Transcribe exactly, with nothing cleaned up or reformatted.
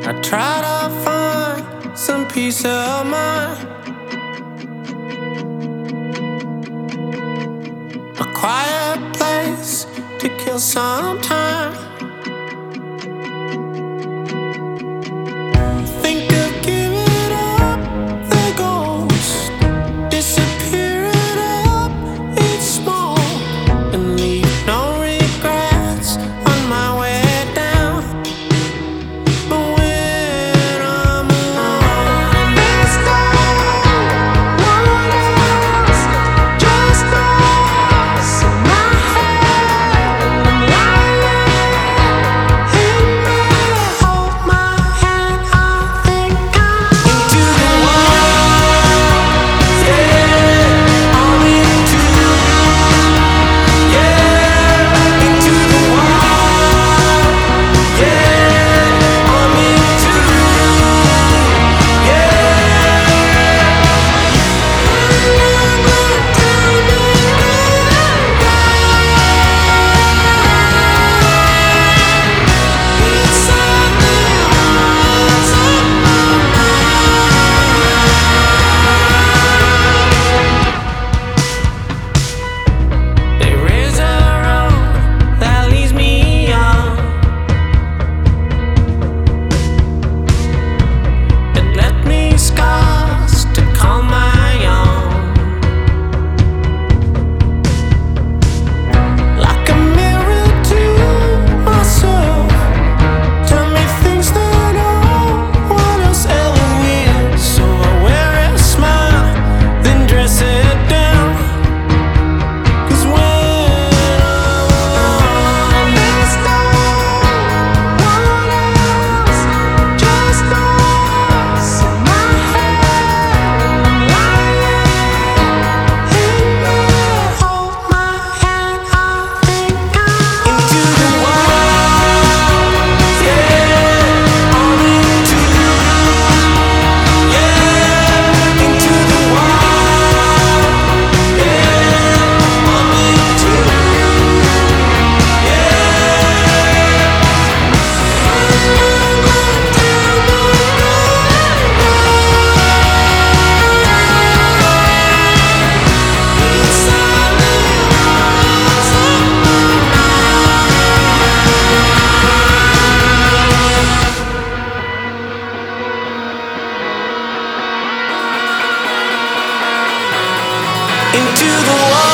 I try to find some peace of mind, a quiet place to kill some time. Think of giving up the ghost, disappear it up, each small, and leave no regrets on my way down. But when I'm alone and there's no one else, just us in my head, I'm lying in bed. Hold my hand, I think I'm into the wild, yeah. I'm into, yeah, into the wild, yeah. I'm into, there is a road that leads me on. It left me scars to call my own, like a mirror to myself. Tell me things that no one else ever will. So I wear a smile, then dress it down. 'Cause when I'm alone, there's no one else, just us in my head. I'm lying in bed. Hold my hand, I think I'm into the wild, yeah. I'm into, yeah, into the wild, yeah. I'm into, into the wild.